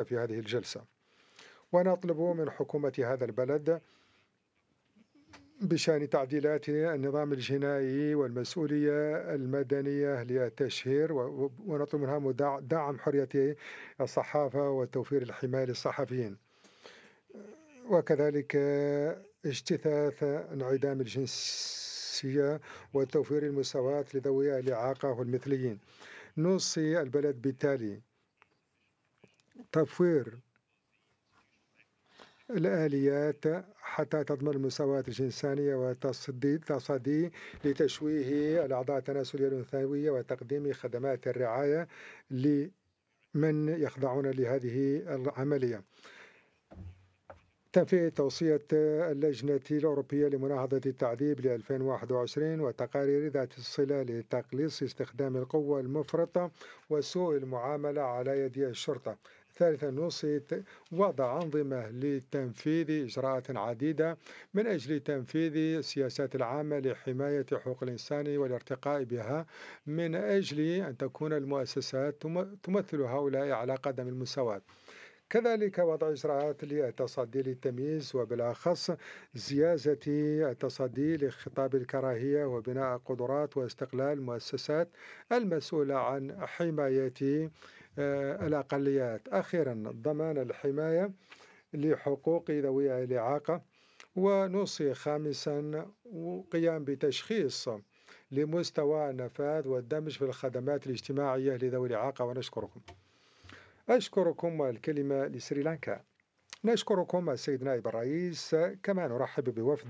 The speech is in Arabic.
في هذه الجلسة. ونطلب من حكومة هذا البلد بشأن تعديلات النظام الجنائي والمسؤولية المدنية للتشهير، ونطلب منها دعم حرية الصحافة وتوفير الحماية للصحفيين، وكذلك اجتثاث انعدام الجنسية وتوفير المساواة لذوي الإعاقة والمثليين. نوصي البلد بالتالي تطوير الآليات حتى تضمن المساواة الجنسانية وتصدي لتشويه الأعضاء التناسلية الأنثوية وتقديم خدمات الرعاية لمن يخضعون لهذه العملية. تنفيذ توصية اللجنة الأوروبية لمناهضة التعذيب ل 2021 وتقارير ذات الصلة لتقليص استخدام القوة المفرطة وسوء المعاملة على يد الشرطة. ثالثا، نوصي وضع أنظمة لتنفيذ إجراءات عديدة من أجل تنفيذ السياسات العامة لحماية حقوق الإنسان والارتقاء بها، من أجل أن تكون المؤسسات تمثل هؤلاء على قدم المساواة. كذلك وضع إجراءات للتصدي للتمييز، وبالأخص زيادة التصدي لخطاب الكراهية وبناء قدرات واستقلال المؤسسات المسؤولة عن حماية الأقليات. أخيرا، ضمان الحماية لحقوق ذوي الإعاقة. ونوصي خامسا قيام بتشخيص لمستوى النفاذ والدمج في الخدمات الاجتماعية لذوي الإعاقة. ونشكركم. أشكركم. الكلمة لسريلانكا. نشكركم السيد نائب الرئيس، كما نرحب بوفد